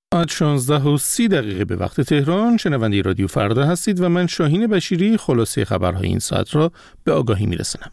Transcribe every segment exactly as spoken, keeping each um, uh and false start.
ساعت شانزده و سی دقیقه به وقت تهران. شنونده رادیو فردا هستید و من شاهین بشیری خلاصه خبرهای این ساعت را به آگاهی میرسانم.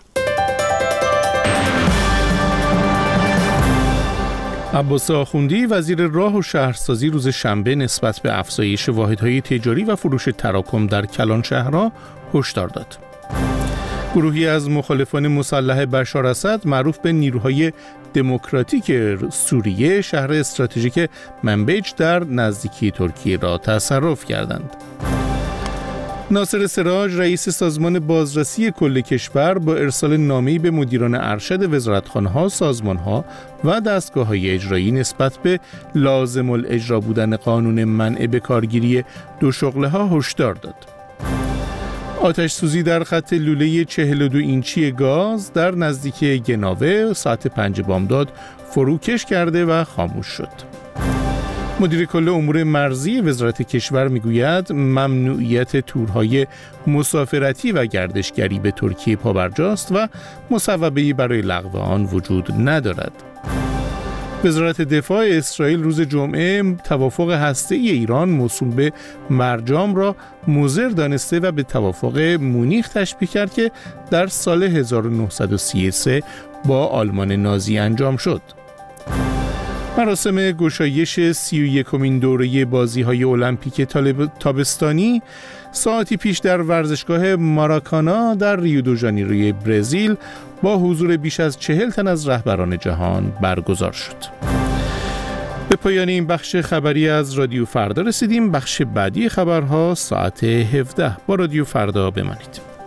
عباس آخوندی وزیر راه و شهرسازی روز شنبه نسبت به افزایش واحدهای تجاری و فروش تراکم در کلان شهرها هشدار داد. گروهی از مخالفان مسلح بشار اسد معروف به نیروهای دموکراتیک سوریه شهر استراتژیک منبج در نزدیکی ترکیه را تصرف کردند. ناصر سراج رئیس سازمان بازرسی کل کشور با ارسال نامه‌ای به مدیران ارشد وزارتخانه‌ها، سازمان‌ها و دستگاه‌های اجرایی نسبت به لازم الاجرا بودن قانون منع بکارگیری دو شغله‌ها هشدار داد. آتش سوزی در خط لوله چهل و دو اینچی گاز در نزدیکی گناوه ساعت پنج بامداد فروکش کرده و خاموش شد. مدیر کل امور مرزی وزارت کشور میگوید ممنوعیت تورهای مسافرتی و گردشگری به ترکیه پابرجاست و مصوبه‌ای برای لغو آن وجود ندارد. وزارت دفاع اسرائیل روز جمعه توافق هسته‌ای ایران موسوم به مرجام را مضر دانسته و به توافق مونیخ تشبیه کرد که در سال هزار و نهصد و سی و سه با آلمان نازی انجام شد. مراسم گشایش سی و یکمین دوره بازی‌های المپیک تابستانی ساعتی پیش در ورزشگاه ماراکانا در ریو دو ژانیروی برزیل با حضور بیش از چهل تن از رهبران جهان برگزار شد. به پایان این بخش خبری از رادیو فردا رسیدیم. بخش بعدی خبرها ساعت هفده با رادیو فردا بمانید.